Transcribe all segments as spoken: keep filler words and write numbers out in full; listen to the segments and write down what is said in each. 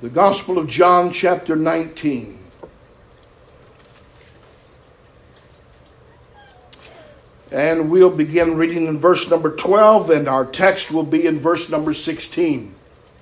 The Gospel of John, chapter nineteen. And we'll begin reading in verse number twelve, and our text will be in verse number sixteen.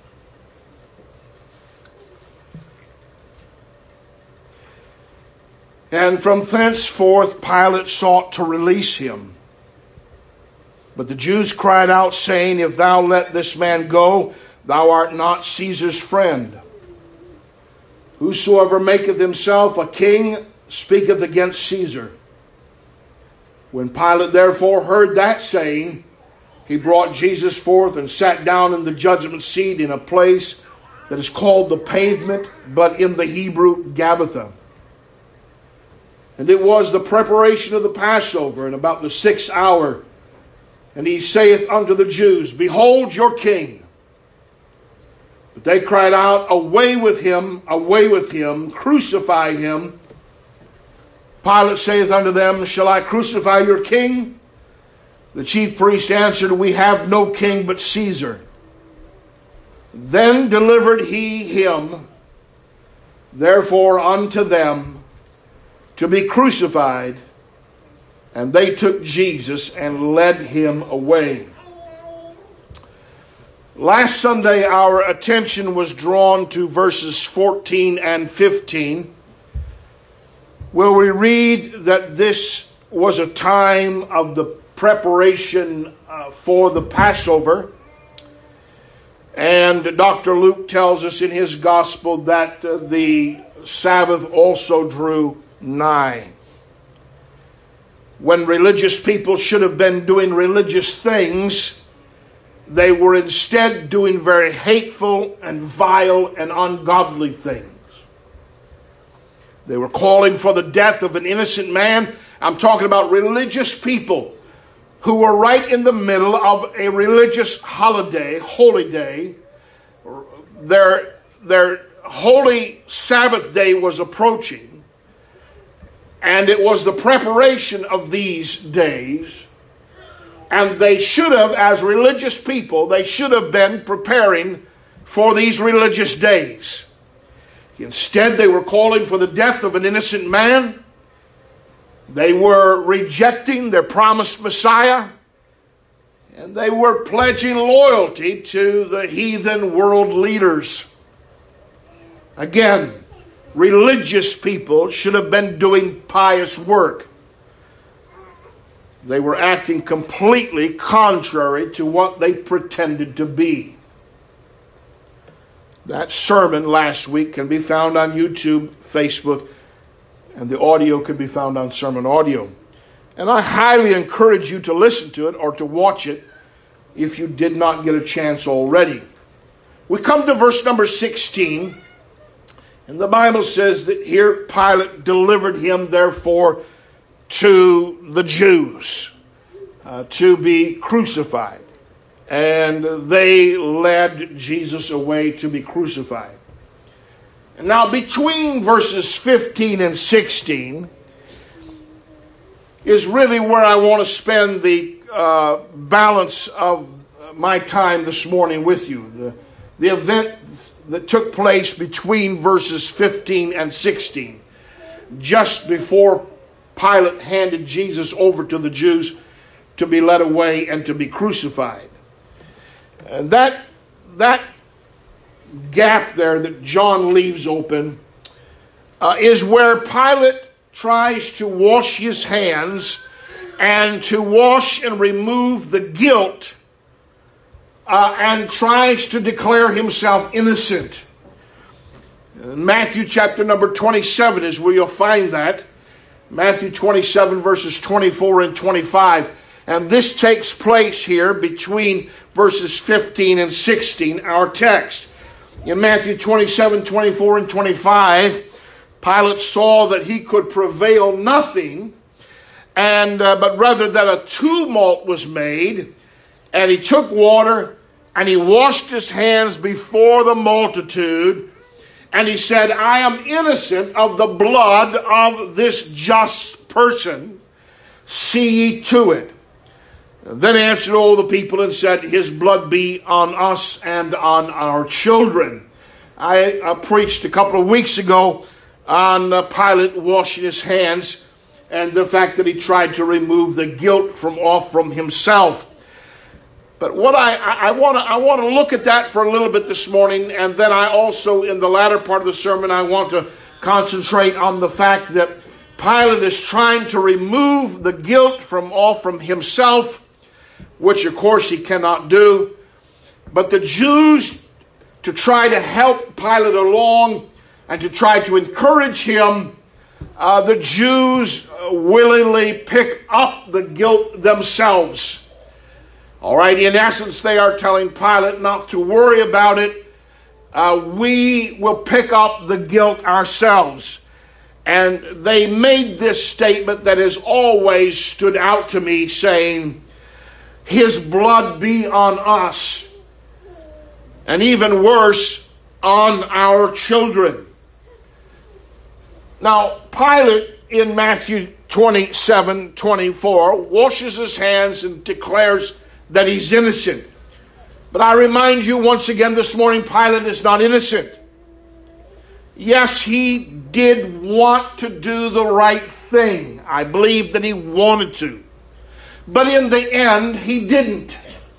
And from thenceforth Pilate sought to release him. But the Jews cried out, saying, If thou let this man go, thou art not Caesar's friend. Whosoever maketh himself a king speaketh against Caesar. When Pilate therefore heard that saying, he brought Jesus forth and sat down in the judgment seat in a place that is called the Pavement, but in the Hebrew Gabbatha. And it was the preparation of the Passover, and about the sixth hour. And he saith unto the Jews, Behold your king. But they cried out, Away with him, away with him, crucify him. Pilate saith unto them, Shall I crucify your king? The chief priest answered, We have no king but Caesar. Then delivered he him, therefore unto them, to be crucified. And they took Jesus and led him away. Last Sunday, our attention was drawn to verses fourteen and fifteen, where we read that this was a time of the preparation uh, for the Passover. And Doctor Luke tells us in his gospel that uh, the Sabbath also drew nigh. When religious people should have been doing religious things, they were instead doing very hateful and vile and ungodly things. They were calling for the death of an innocent man. I'm talking about religious people who were right in the middle of a religious holiday, holy day. Their, their holy Sabbath day was approaching. And it was the preparation of these days. And they should have, as religious people, they should have been preparing for these religious days. Instead, they were calling for the death of an innocent man. They were rejecting their promised Messiah. And they were pledging loyalty to the heathen world leaders. Again, religious people should have been doing pious work. They were acting completely contrary to what they pretended to be. That sermon last week can be found on YouTube, Facebook, and the audio can be found on Sermon Audio. And I highly encourage you to listen to it or to watch it if you did not get a chance already. We come to verse number sixteen, and the Bible says that here Pilate delivered him, therefore, to the Jews uh, to be crucified. And they led Jesus away to be crucified. And now between verses fifteen and sixteen is really where I want to spend the uh, balance of my time this morning with you. The, the event that took place between verses fifteen and sixteen, just before Pilate handed Jesus over to the Jews to be led away and to be crucified. And that, that gap there that John leaves open uh, is where Pilate tries to wash his hands and to wash and remove the guilt uh, and tries to declare himself innocent. In Matthew chapter number twenty-seven is where you'll find that. Matthew twenty-seven verses twenty-four and twenty-five. And this takes place here between verses fifteen and sixteen, our text. In Matthew twenty-seven, twenty-four, and twenty-five, Pilate saw that he could prevail nothing, and uh, but rather that a tumult was made, and he took water, and he washed his hands before the multitude, and he said, I am innocent of the blood of this just person. See ye to it. Then answered all the people and said, His blood be on us and on our children. I uh, preached a couple of weeks ago on uh, Pilate washing his hands and the fact that he tried to remove the guilt from off from himself. But what I, I want to I want to look at that for a little bit this morning, and then I also, in the latter part of the sermon, I want to concentrate on the fact that Pilate is trying to remove the guilt from off from himself, which of course he cannot do. But the Jews, to try to help Pilate along and to try to encourage him, uh, the Jews willingly pick up the guilt themselves. All right, in essence, they are telling Pilate not to worry about it. Uh, we will pick up the guilt ourselves. And they made this statement that has always stood out to me, saying, his blood be on us, and even worse, on our children. Now, Pilate in Matthew twenty-seven twenty-four washes his hands and declares that he's innocent. But I remind you once again this morning, Pilate is not innocent. Yes, he did want to do the right thing. I believe that he wanted to. But in the end, he didn't.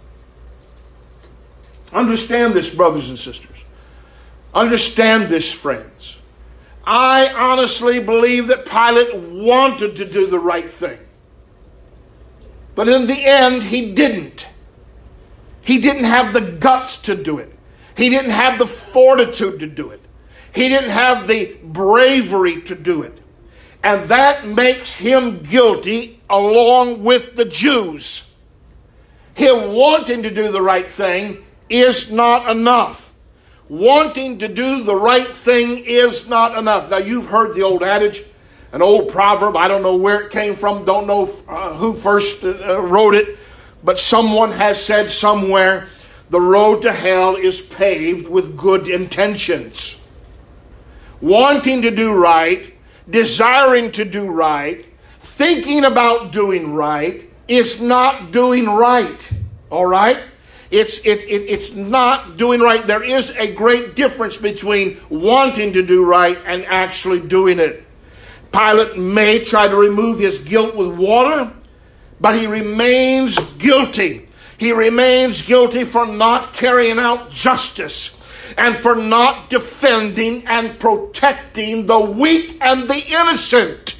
Understand this, brothers and sisters. Understand this, friends. I honestly believe that Pilate wanted to do the right thing. But in the end, he didn't. He didn't have the guts to do it. He didn't have the fortitude to do it. He didn't have the bravery to do it. And that makes him guilty along with the Jews. Him wanting to do the right thing is not enough. Wanting to do the right thing is not enough. Now, you've heard the old adage, an old proverb. I don't know where it came from. Don't know uh, who first uh, wrote it. But someone has said somewhere, the road to hell is paved with good intentions. Wanting to do right, desiring to do right, thinking about doing right is not doing right. All right? It's, it, it, it's not doing right. There is a great difference between wanting to do right and actually doing it. Pilate may try to remove his guilt with water, but he remains guilty. He remains guilty for not carrying out justice and for not defending and protecting the weak and the innocent.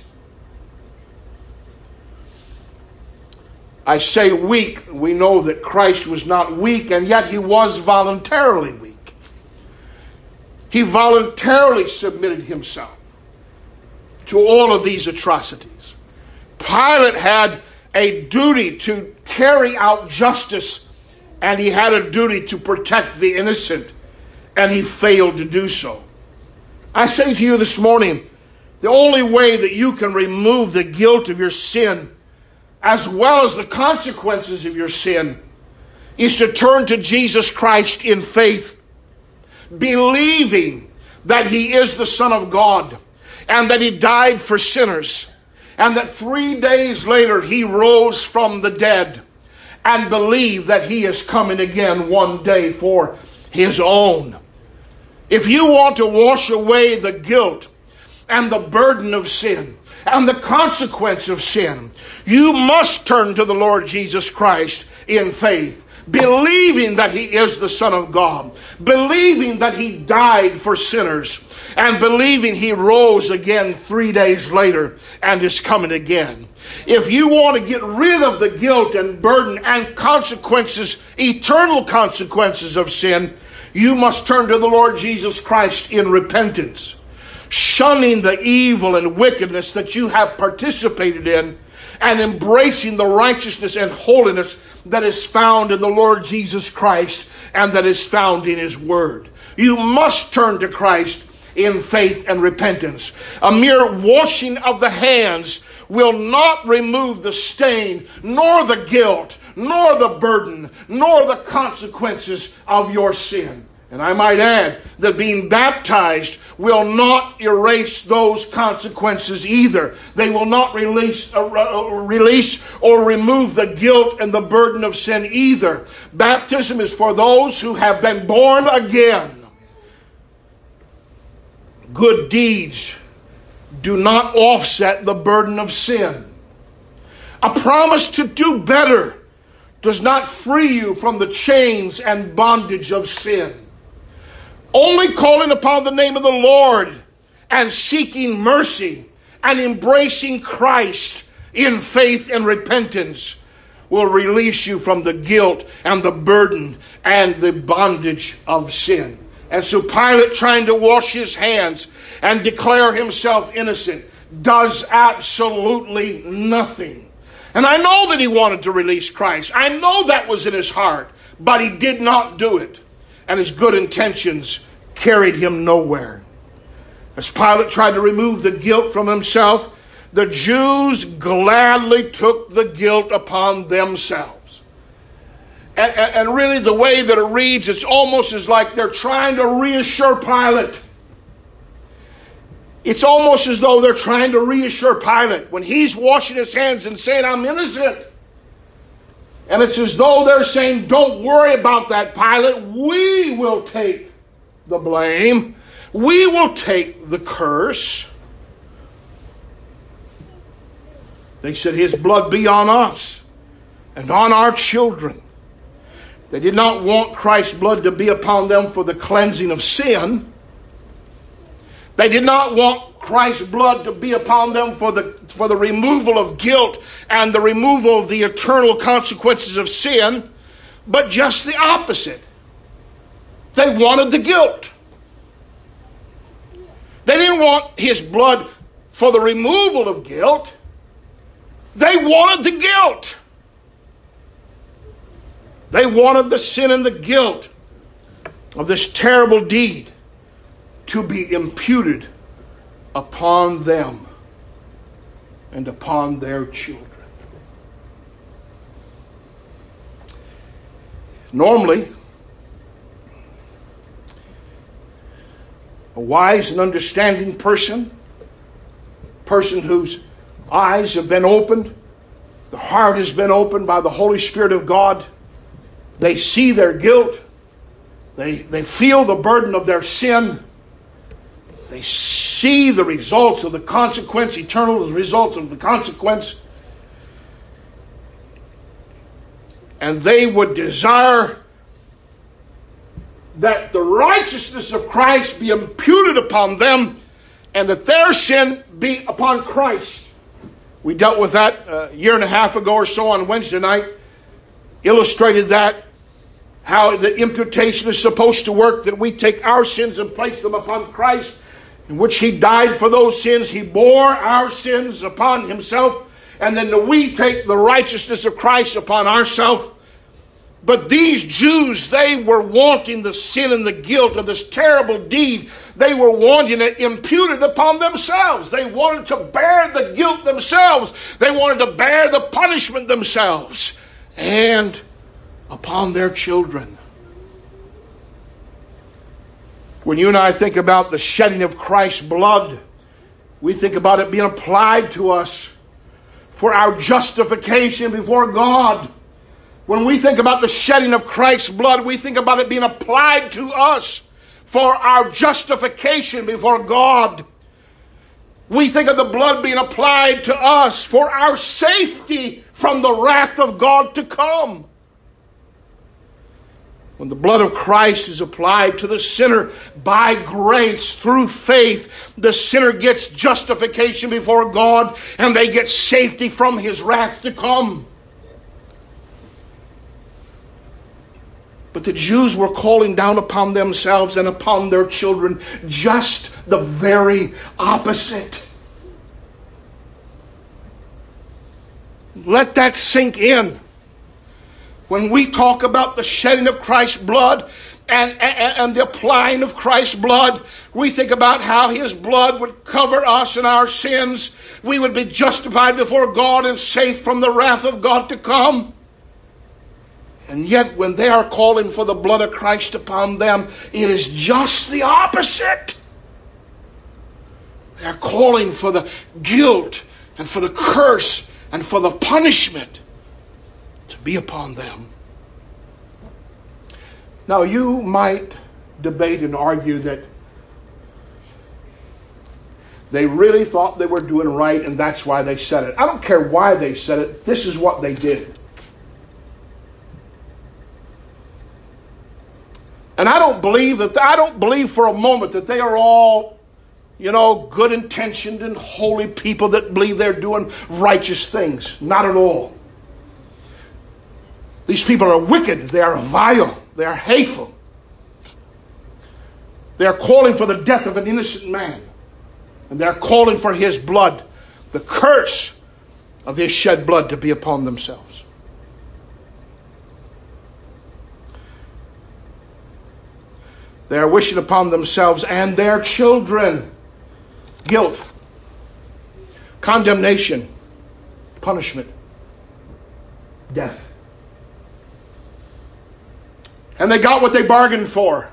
I say weak. We know that Christ was not weak, and yet he was voluntarily weak. He voluntarily submitted himself to all of these atrocities. Pilate had a duty to carry out justice, and he had a duty to protect the innocent, and he failed to do so. I say to you this morning, the only way that you can remove the guilt of your sin, as well as the consequences of your sin, is to turn to Jesus Christ in faith, believing that he is the Son of God, and that he died for sinners, and that three days later he rose from the dead, and believe that he is coming again one day for his own. If you want to wash away the guilt and the burden of sin and the consequence of sin, you must turn to the Lord Jesus Christ in faith, believing that he is the Son of God, believing that he died for sinners, and believing he rose again three days later and is coming again. If you want to get rid of the guilt and burden and consequences, eternal consequences of sin, you must turn to the Lord Jesus Christ in repentance, shunning the evil and wickedness that you have participated in, and embracing the righteousness and holiness that is found in the Lord Jesus Christ and that is found in his word. You must turn to Christ in faith and repentance. A mere washing of the hands will not remove the stain, nor the guilt, nor the burden, nor the consequences of your sin. And I might add that being baptized will not erase those consequences either. They will not release, uh, release or remove the guilt and the burden of sin either. Baptism is for those who have been born again. good deeds do not offset the burden of sin. A promise to do better does not free you from the chains and bondage of sin. Only calling upon the name of the Lord and seeking mercy and embracing Christ in faith and repentance will release you from the guilt and the burden and the bondage of sin. And so Pilate, trying to wash his hands and declare himself innocent, does absolutely nothing. And I know that he wanted to release Christ. I know that was in his heart, but he did not do it. And his good intentions carried him nowhere. As Pilate tried to remove the guilt from himself, the Jews gladly took the guilt upon themselves. And, and, and really the way that it reads, it's almost as like they're trying to reassure Pilate. It's almost as though they're trying to reassure Pilate when he's washing his hands and saying, I'm innocent. And it's as though they're saying, don't worry about that, Pilate. We will take the blame. We will take the curse. They said, his blood be on us and on our children. They did not want Christ's blood to be upon them for the cleansing of sin. They did not want Christ's blood to be upon them for the, for the removal of guilt and the removal of the eternal consequences of sin, but just the opposite. They wanted the guilt. They didn't want his blood for the removal of guilt. They wanted the guilt. They wanted the sin and the guilt of this terrible deed to be imputed upon them and upon their children. Normally, a wise and understanding person, person whose eyes have been opened, the heart has been opened by the Holy Spirit of God, they see their guilt, they, they feel the burden of their sin, they see the results of the consequence, eternal results of the consequence, and they would desire that the righteousness of Christ be imputed upon them and that their sin be upon Christ. We dealt with that a year and a half ago or so on Wednesday night, illustrated that, how the imputation is supposed to work, that we take our sins and place them upon Christ, in which he died for those sins. He bore our sins upon himself, and then we take the righteousness of Christ upon ourselves. But these Jews, they were wanting the sin and the guilt of this terrible deed. They were wanting it imputed upon themselves. They wanted to bear the guilt themselves. They wanted to bear the punishment themselves and upon their children. When you and I think about the shedding of Christ's blood, we think about it being applied to us for our justification before God. When we think about the shedding of Christ's blood, we think about it being applied to us for our justification before God. We think of the blood being applied to us for our safety from the wrath of God to come. When the blood of Christ is applied to the sinner by grace through faith, the sinner gets justification before God and they get safety from his wrath to come. But the Jews were calling down upon themselves and upon their children just the very opposite. Let that sink in. When we talk about the shedding of Christ's blood and, and, and the applying of Christ's blood, we think about how his blood would cover us and our sins. We would be justified before God and safe from the wrath of God to come. And yet when they are calling for the blood of Christ upon them, it is just the opposite. They are calling for the guilt and for the curse and for the punishment to be upon them. Now you might debate and argue that They really thought they were doing right, and that's why they said it. I don't care why they said it. This is what they did. And I don't believe that, I don't believe for a moment that they are all, you know, good-intentioned and holy people that believe they're doing righteous things. Not at all. These people are wicked. They are vile. They are hateful. They are calling for the death of an innocent man. And they're calling for his blood, the curse of his shed blood to be upon themselves. They are wishing upon themselves and their children guilt, condemnation, punishment, death. And they got what they bargained for.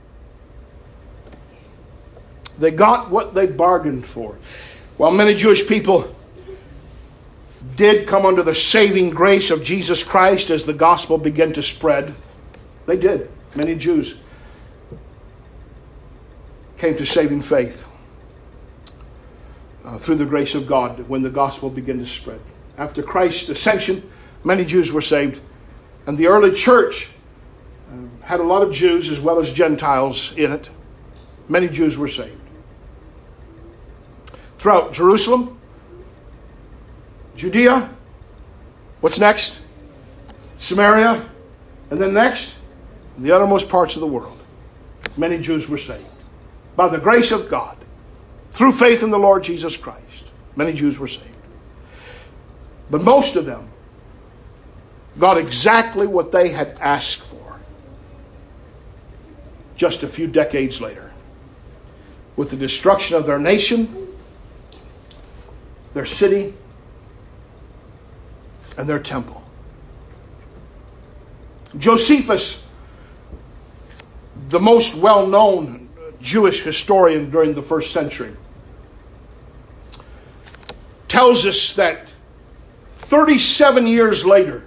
They got what they bargained for. While many Jewish people did come under the saving grace of Jesus Christ as the gospel began to spread, they did. Many Jews came to saving faith uh, through the grace of God when the gospel began to spread. After Christ's ascension, many Jews were saved. And the early church uh, had a lot of Jews as well as Gentiles in it. Many Jews were saved. Throughout Jerusalem, Judea, what's next? Samaria, and then next, the uttermost parts of the world. Many Jews were saved. By the grace of God, through faith in the Lord Jesus Christ, many Jews were saved. But most of them got exactly what they had asked for just a few decades later. With the destruction of their nation, their city, and their temple. Josephus, the most well-known Jewish historian during the first century, tells us that thirty-seven years later,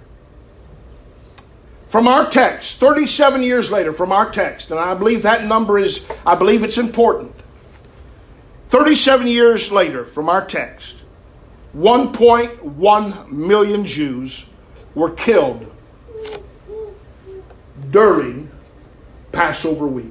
from our text, thirty-seven years later from our text, and I believe that number is, I believe it's important. thirty-seven years later from our text, one point one million Jews were killed during Passover week.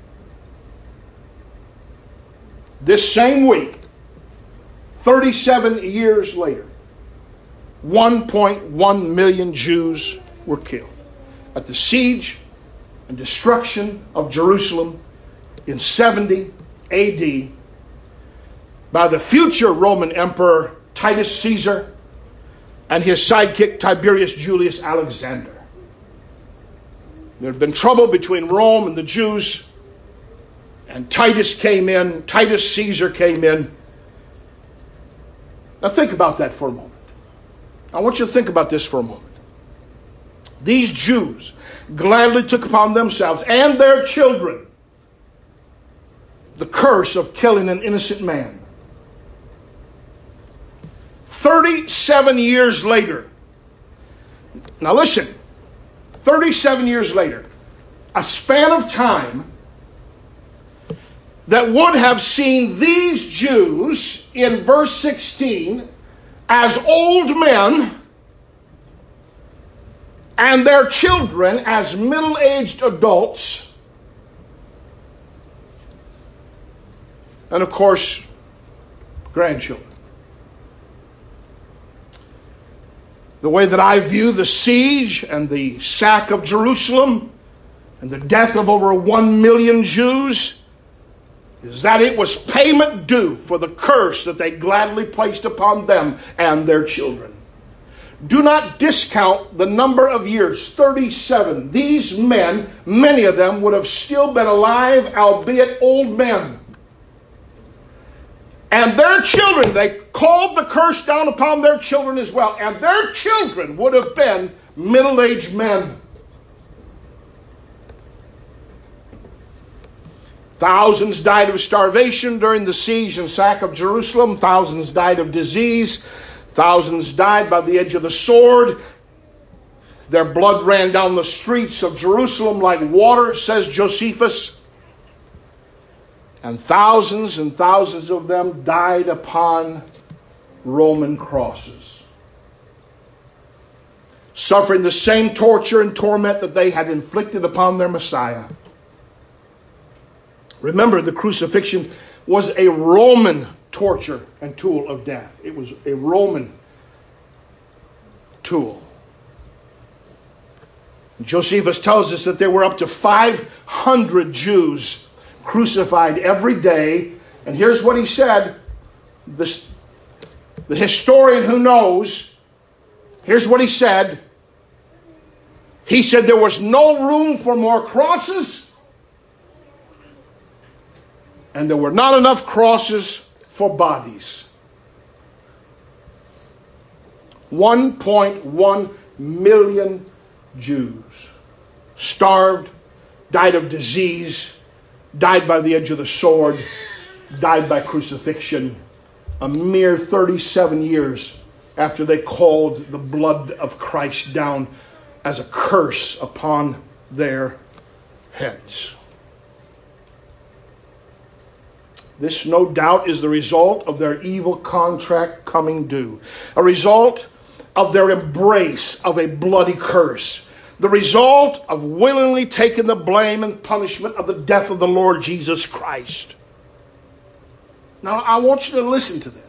This same week, thirty-seven years later, one point one million Jews were killed at the siege and destruction of Jerusalem in seventy A D by the future Roman Emperor Titus Caesar and his sidekick Tiberius Julius Alexander. There had been trouble between Rome and the Jews, and Titus came in, Titus Caesar came in. Now think about that for a moment. I want you to think about this for a moment. These Jews gladly took upon themselves and their children the curse of killing an innocent man. thirty-seven years later. Now listen, thirty-seven years later, a span of time that would have seen these Jews in verse sixteen as old men and their children as middle-aged adults, and of course, grandchildren. The way that I view the siege and the sack of Jerusalem and the death of over one million Jews is that it was payment due for the curse that they gladly placed upon them and their children. Do not discount the number of years, thirty-seven. These men, many of them would have still been alive, albeit old men. And their children, they called the curse down upon their children as well. And their children would have been middle-aged men. Thousands died of starvation during the siege and sack of Jerusalem. Thousands died of disease. Thousands died by the edge of the sword. Their blood ran down the streets of Jerusalem like water, says Josephus. And thousands and thousands of them died upon Roman crosses, suffering the same torture and torment that they had inflicted upon their Messiah. Remember, the crucifixion was a Roman torture and tool of death. It was a Roman tool. Josephus tells us that there were up to five hundred Jews crucified every day. And here's what he said. This, the historian who knows, here's what he said. He said there was no room for more crosses, and there were not enough crosses for bodies. one point one million Jews starved, died of disease, died by the edge of the sword, died by crucifixion, a mere thirty-seven years after they called the blood of Christ down as a curse upon their heads. This, no doubt, is the result of their evil contract coming due, a result of their embrace of a bloody curse, the result of willingly taking the blame and punishment of the death of the Lord Jesus Christ. Now, I want you to listen to this.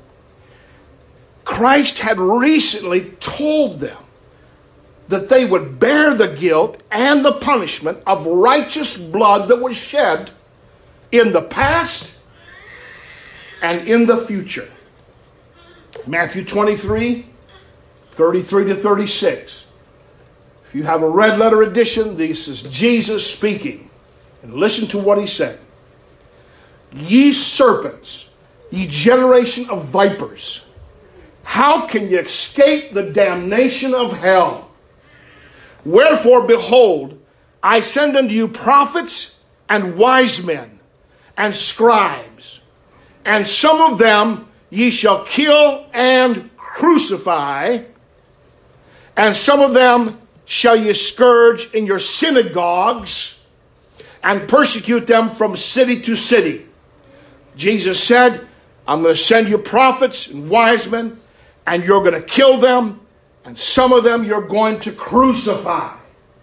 Christ had recently told them that they would bear the guilt and the punishment of righteous blood that was shed in the past and in the future. Matthew twenty-three, thirty-three to thirty-six. If you have a red letter edition, this is Jesus speaking. And listen to what he said. Ye serpents, ye generation of vipers, how can ye escape the damnation of hell? Wherefore, behold, I send unto you prophets and wise men and scribes, and some of them ye shall kill and crucify, and some of them shall ye scourge in your synagogues, and persecute them from city to city. Jesus said, I'm going to send you prophets and wise men, and you're going to kill them, and some of them you're going to crucify.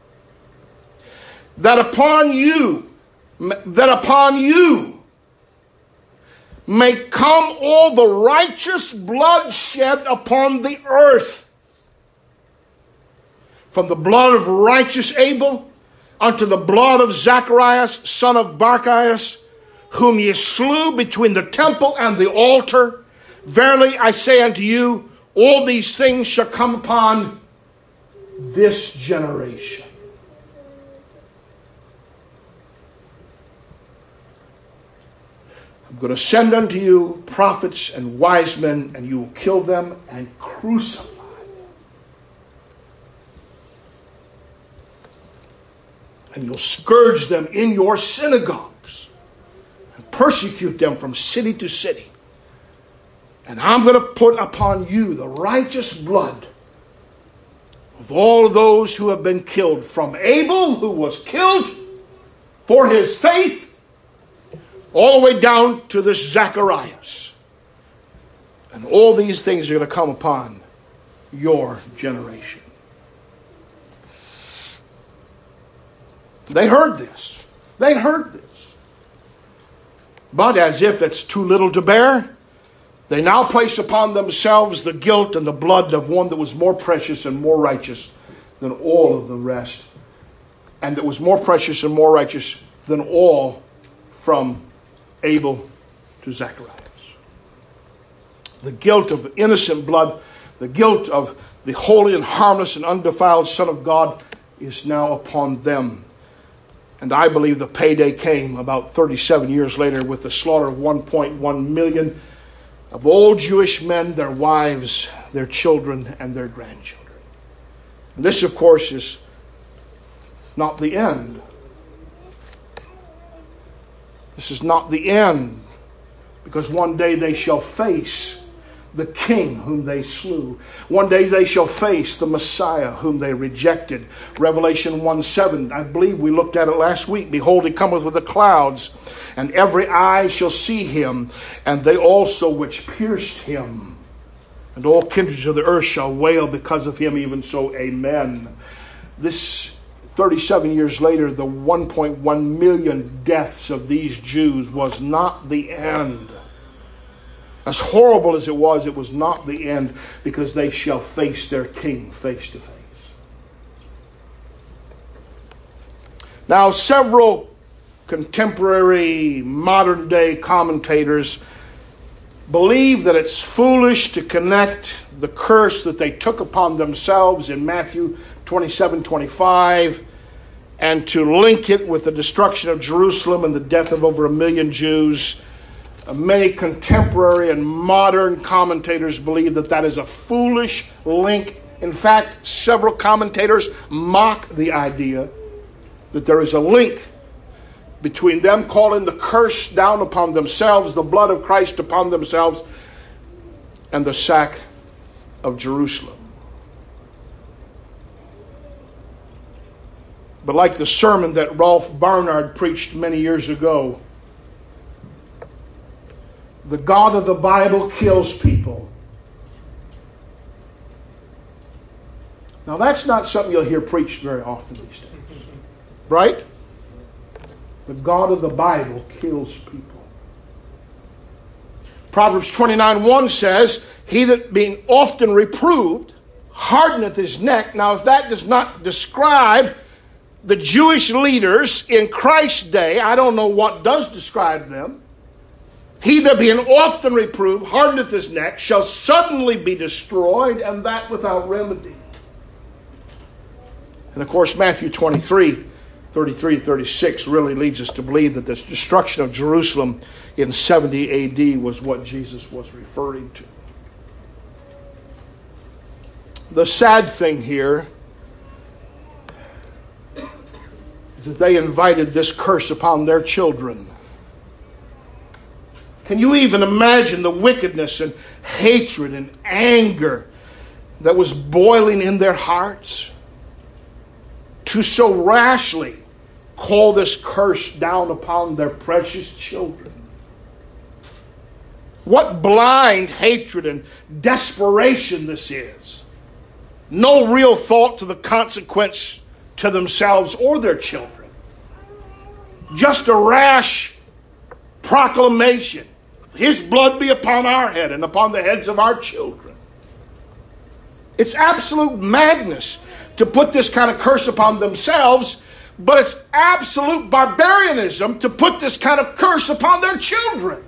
That upon you, that upon you may come all the righteous blood shed upon the earth, from the blood of righteous Abel unto the blood of Zacharias, son of Barachias, whom ye slew between the temple and the altar. Verily I say unto you, all these things shall come upon this generation. I'm going to send unto you prophets and wise men, and you will kill them and crucify them. And you'll scourge them in your synagogues and persecute them from city to city. And I'm going to put upon you the righteous blood of all of those who have been killed, from Abel, who was killed for his faith, all the way down to this Zacharias. And all these things are going to come upon your generation. They heard this. They heard this. But as if it's too little to bear, they now place upon themselves the guilt and the blood of one that was more precious and more righteous than all of the rest, and that was more precious and more righteous than all from Abel to Zacharias. The guilt of innocent blood, the guilt of the holy and harmless and undefiled Son of God is now upon them. And I believe the payday came about thirty-seven years later with the slaughter of one point one million of all Jewish men, their wives, their children, and their grandchildren. And this, of course, is not the end. This is not the end, because one day they shall face the King whom they slew. One day they shall face the Messiah whom they rejected. Revelation one seven, I believe we looked at it last week. Behold, he cometh with the clouds, and every eye shall see him, and they also which pierced him. And all kindreds of the earth shall wail because of him, even so, amen. This thirty-seven years later, the one point one million deaths of these Jews was not the end. As horrible as it was, it was not the end, because they shall face their King face to face. Now, several contemporary modern day commentators believe that it's foolish to connect the curse that they took upon themselves in Matthew twenty-seven twenty-five and to link it with the destruction of Jerusalem and the death of over a million Jews. Many contemporary and modern commentators believe that that is a foolish link. In fact, several commentators mock the idea that there is a link between them calling the curse down upon themselves, the blood of Christ upon themselves, and the sack of Jerusalem. But like the sermon that Rolf Barnard preached many years ago, the God of the Bible kills people. Now that's not something you'll hear preached very often these days. Right? The God of the Bible kills people. Proverbs twenty-nine one says, he that being often reproved hardeneth his neck. Now if that does not describe the Jewish leaders in Christ's day, I don't know what does describe them. He that being often reproved hardeneth his neck shall suddenly be destroyed, and that without remedy. And of course Matthew twenty-three thirty-three thirty-six really leads us to believe that this destruction of Jerusalem in seventy A D was what Jesus was referring to. The sad thing here is that they invited this curse upon their children. Can you even imagine the wickedness and hatred and anger that was boiling in their hearts to so rashly call this curse down upon their precious children? What blind hatred and desperation this is. No real thought to the consequence to themselves or their children. Just a rash proclamation. His blood be upon our head and upon the heads of our children. It's absolute madness to put this kind of curse upon themselves, but it's absolute barbarianism to put this kind of curse upon their children.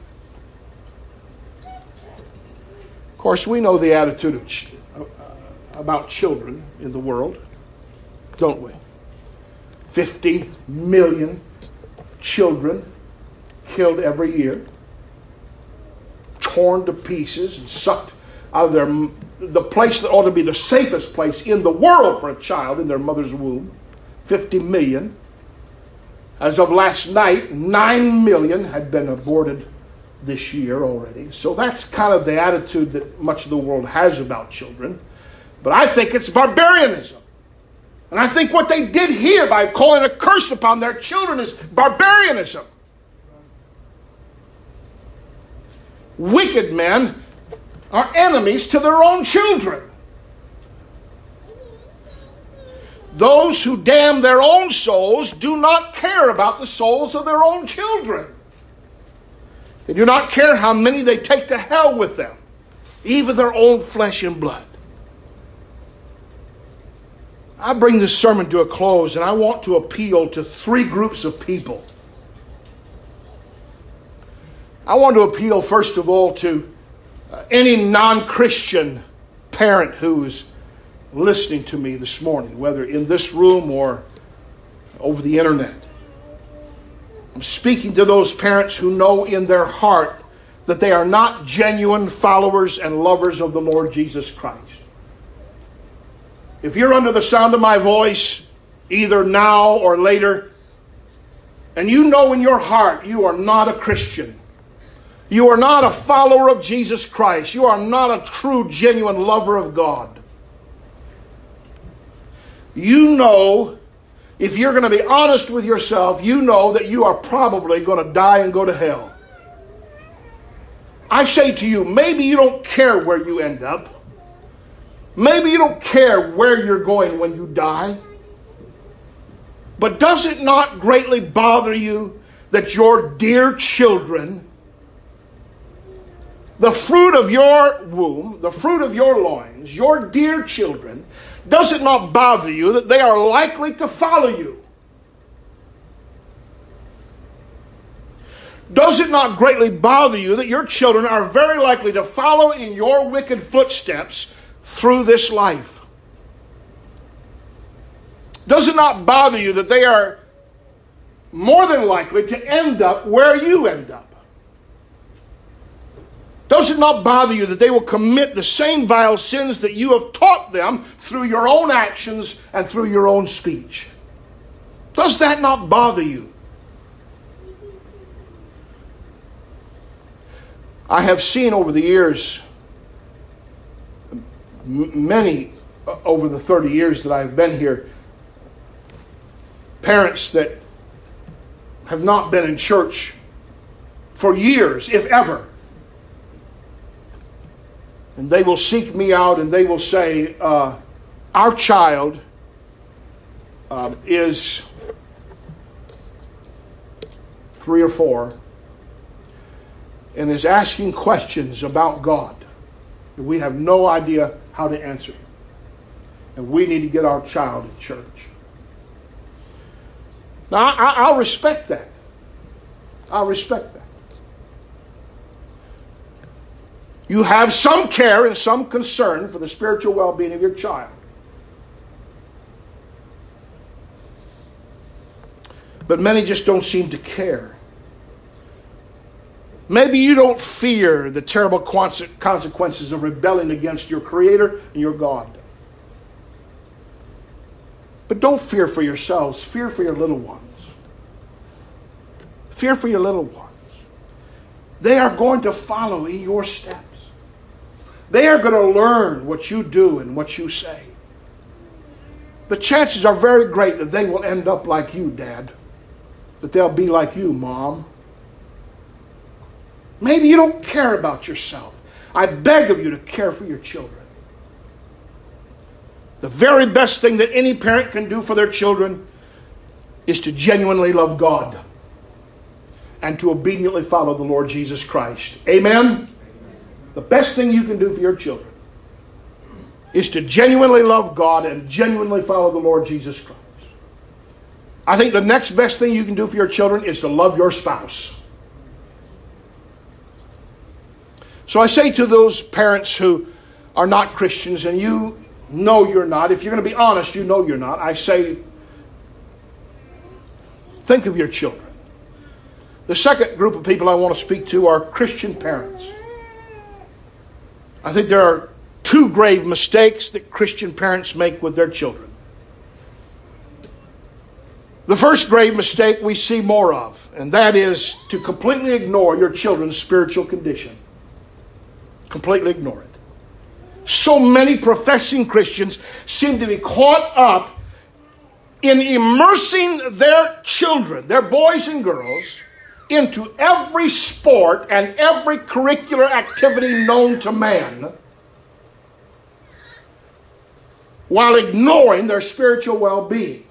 Of course, we know the attitude of ch- about children in the world, don't we? fifty million children killed every year, torn to pieces and sucked out of their, the place that ought to be the safest place in the world for a child in their mother's womb. fifty million. As of last night, nine million had been aborted this year already. So that's kind of the attitude that much of the world has about children. But I think it's barbarianism. And I think what they did here by calling a curse upon their children is barbarianism. Wicked men are enemies to their own children. Those who damn their own souls do not care about the souls of their own children. They do not care how many they take to hell with them, even their own flesh and blood. I bring this sermon to a close, and I want to appeal to three groups of people. I want to appeal, first of all, to uh, any non-Christian parent who's listening to me this morning, whether in this room or over the internet. I'm speaking to those parents who know in their heart that they are not genuine followers and lovers of the Lord Jesus Christ. If you're under the sound of my voice, either now or later, and you know in your heart you are not a Christian, You are not a follower of Jesus Christ. You are not a true, genuine lover of God. You know, if you're going to be honest with yourself, you know that you are probably going to die and go to hell. I say to you, maybe you don't care where you end up. Maybe you don't care where you're going when you die. But does it not greatly bother you that your dear children, the fruit of your womb, the fruit of your loins, your dear children, does it not bother you that they are likely to follow you? Does it not greatly bother you that your children are very likely to follow in your wicked footsteps through this life? Does it not bother you that they are more than likely to end up where you end up? Does it not bother you that they will commit the same vile sins that you have taught them through your own actions and through your own speech? Does that not bother you? I have seen over the years, many over the thirty years that I've been here, parents that have not been in church for years, if ever. And they will seek me out and they will say, uh, our child uh, is three or four and is asking questions about God. And we have no idea how to answer. And we need to get our child in church. Now, I, I'll respect that. I'll respect that. You have some care and some concern for the spiritual well-being of your child. But many just don't seem to care. Maybe you don't fear the terrible consequences of rebelling against your Creator and your God. But don't fear for yourselves. Fear for your little ones. Fear for your little ones. They are going to follow in your steps. They are going to learn what you do and what you say. The chances are very great that they will end up like you, Dad. That they'll be like you, Mom. Maybe you don't care about yourself. I beg of you to care for your children. The very best thing that any parent can do for their children is to genuinely love God and to obediently follow the Lord Jesus Christ. Amen? The best thing you can do for your children is to genuinely love God and genuinely follow the Lord Jesus Christ. I think the next best thing you can do for your children is to love your spouse. So I say to those parents who are not Christians, and you know you're not, if you're going to be honest, you know you're not, I say, think of your children. The second group of people I want to speak to are Christian parents. I think there are two grave mistakes that Christian parents make with their children. The first grave mistake we see more of, and that is to completely ignore your children's spiritual condition. Completely ignore it. So many professing Christians seem to be caught up in immersing their children, their boys and girls, into every sport and every curricular activity known to man, while ignoring their spiritual well-being,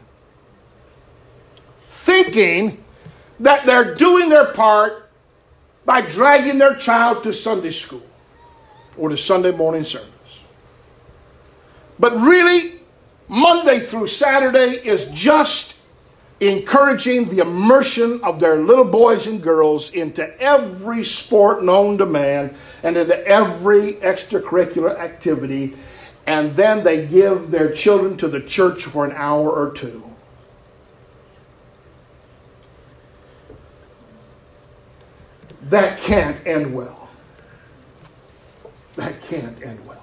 thinking that they're doing their part by dragging their child to Sunday school or to Sunday morning service. But really, Monday through Saturday is just encouraging the immersion of their little boys and girls into every sport known to man and into every extracurricular activity, and then they give their children to the church for an hour or two. That can't end well. That can't end well.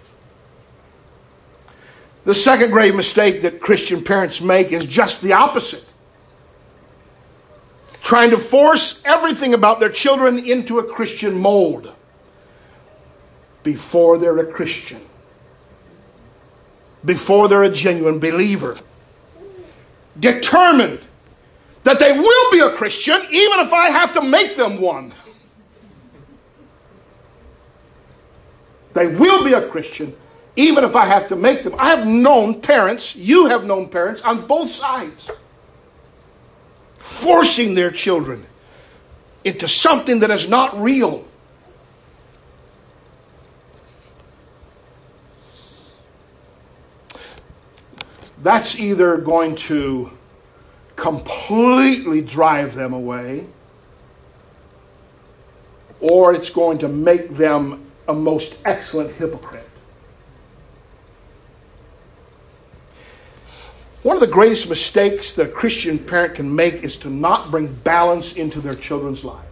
The second grave mistake that Christian parents make is just the opposite. trying to force everything about their children into a Christian mold before they're a Christian, before they're a genuine believer. Determined that they will be a Christian even if I have to make them one. They will be a Christian even if I have to make them. I have known parents, you have known parents on both sides, forcing their children into something that is not real. That's either going to completely drive them away, or it's going to make them a most excellent hypocrite. One of the greatest mistakes that a Christian parent can make is to not bring balance into their children's lives.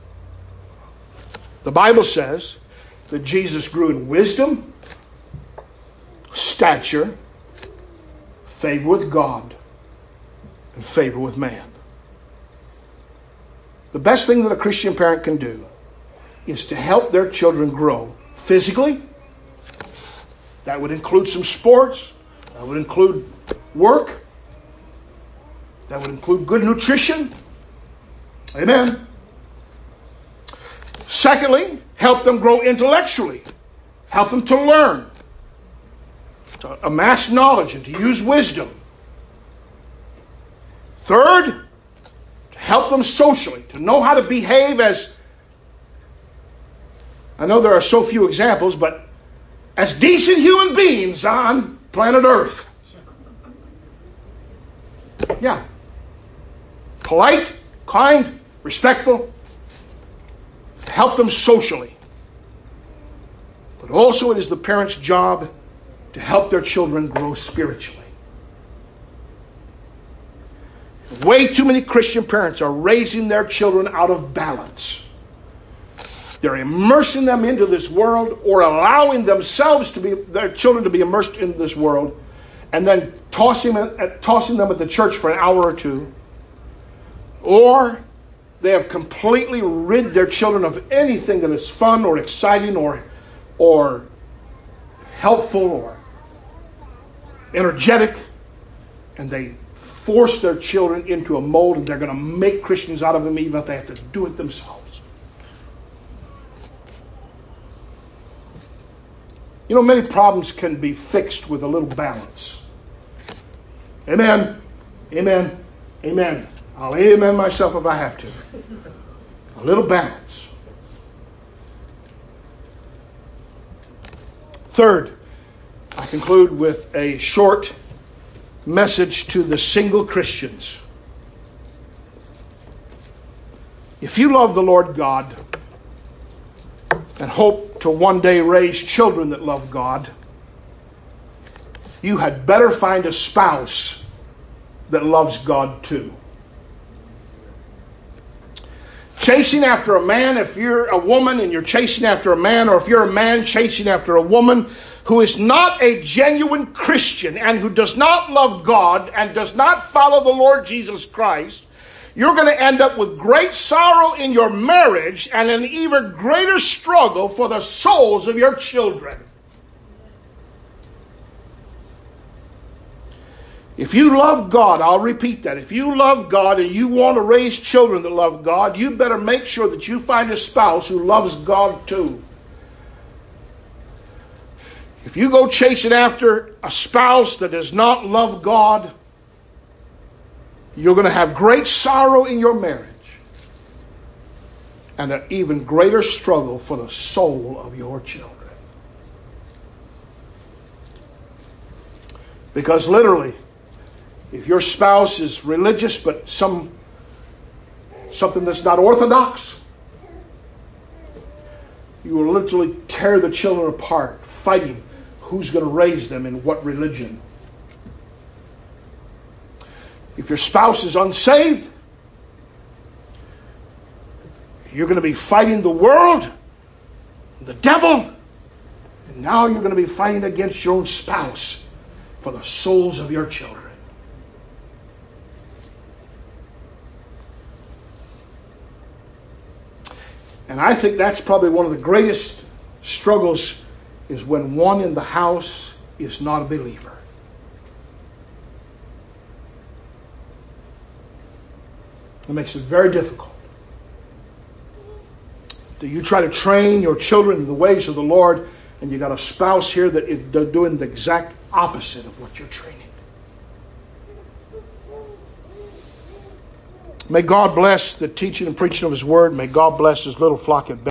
The Bible says that Jesus grew in wisdom, stature, favor with God, and favor with man. The best thing that a Christian parent can do is to help their children grow physically. That would include some sports. That would include work. That would include good nutrition. Amen. Secondly, help them grow intellectually. Help them to learn, to amass knowledge, and to use wisdom. Third, to help them socially, to know how to behave as, I know there are so few examples, but as decent human beings on planet Earth. Yeah. Polite, kind, respectful. Help them socially. But also it is the parent's job to help their children grow spiritually. Way too many Christian parents are raising their children out of balance. They're immersing them into this world, or allowing themselves to be, their children to be immersed in this world, and then tossing them, at, tossing them at the church for an hour or two. Or they have completely rid their children of anything that is fun or exciting or, or helpful or energetic, and they force their children into a mold, and they're going to make Christians out of them even if they have to do it themselves. You know, many problems can be fixed with a little balance. Amen. Amen. Amen. I'll amen myself if I have to. A little balance. Third, I conclude with a short message to the single Christians. If you love the Lord God and hope to one day raise children that love God, you had better find a spouse that loves God too. Chasing after a man, if you're a woman and you're chasing after a man, or if you're a man chasing after a woman who is not a genuine Christian and who does not love God and does not follow the Lord Jesus Christ, you're going to end up with great sorrow in your marriage and an even greater struggle for the souls of your children. If you love God, I'll repeat that. If you love God and you want to raise children that love God, you better make sure that you find a spouse who loves God too. If you go chasing after a spouse that does not love God, you're going to have great sorrow in your marriage and an even greater struggle for the soul of your children. Because literally, if your spouse is religious but some something that's not orthodox, you will literally tear the children apart, fighting who's going to raise them in what religion. If your spouse is unsaved, you're going to be fighting the world, the devil, and now you're going to be fighting against your own spouse for the souls of your children. And I think that's probably one of the greatest struggles, is when one in the house is not a believer. It makes it very difficult. Do you try to train your children in the ways of the Lord, and you got a spouse here that is doing the exact opposite of what you're training? May God bless the teaching and preaching of His Word. May God bless His little flock at Bethel.